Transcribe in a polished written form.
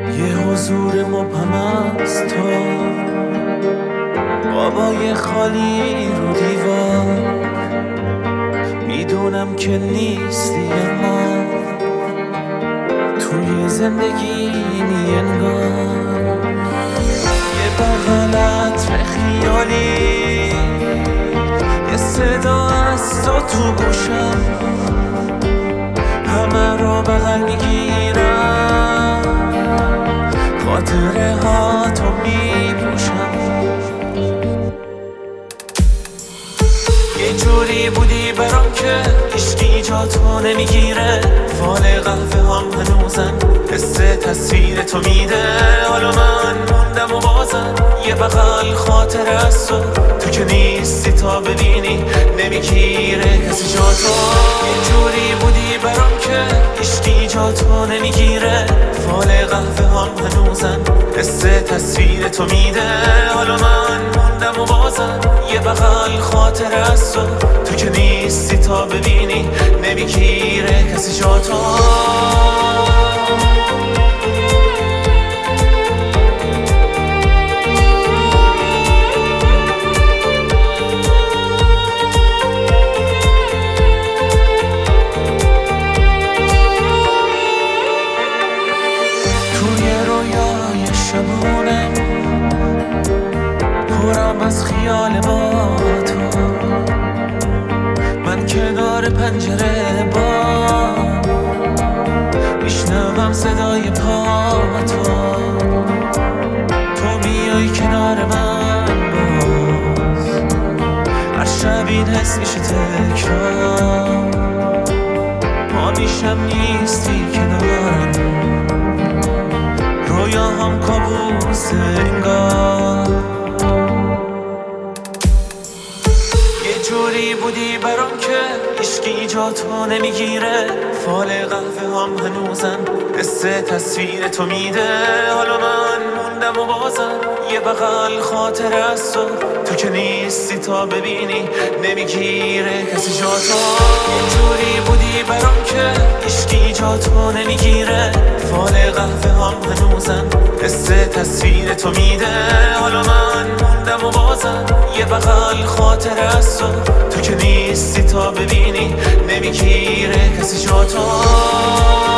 یه حضور مبهم از تو، بابای خالی رو دیوار. میدونم که نیستی اما توی زندگی انگار یه بغلت به خیالی، یه صدا از تو گوشم، همه رو بغل میگیرم، خاطره ها تو میپوشم. یه جوری بودی برام که عشقی جا تو نمیگیره، فال قهوه هم هنوزن حس تصویر تو میده. حالا من موندم و بازم یه بغل خاطره از تو که نیستی تا ببینی نمیگیره کسی جا تو. یه جوری بودی برام که عشقی جا تو نمیگیره، فال قهوه هم هنوزن حس تصویر تو میده. حالا من موندم و بازم یه بغل خاطره از تو که نیستی تا ببینی نمیگیره کسی جا تو. شبونم پرم از خیال با تو، من کنار پنجره با میشنوم صدای پا تو میای کنار من باز، هر شب این حس میشه تکرار، پا میشم نیستی کنارم، رویا هم کابوس انگار. یه جوری بودی برام که عشقی جا تو نمیگیره، فال قهوه هم هنوزن حس تصویر تو میده. حالا من موندم و بازم یه بغل خاطره از تو که نیستی تا ببینی نمیگیره کسی جا تو. یه جوری بودی برام که عشقی جا تو نمیگیره، فال قهوه هم هنوزن حس تصویر تو میده. حالا من موندم و بازم یه بغل خاطره از تو که نیستی تا ببینی نمیگیره کسی جا تو.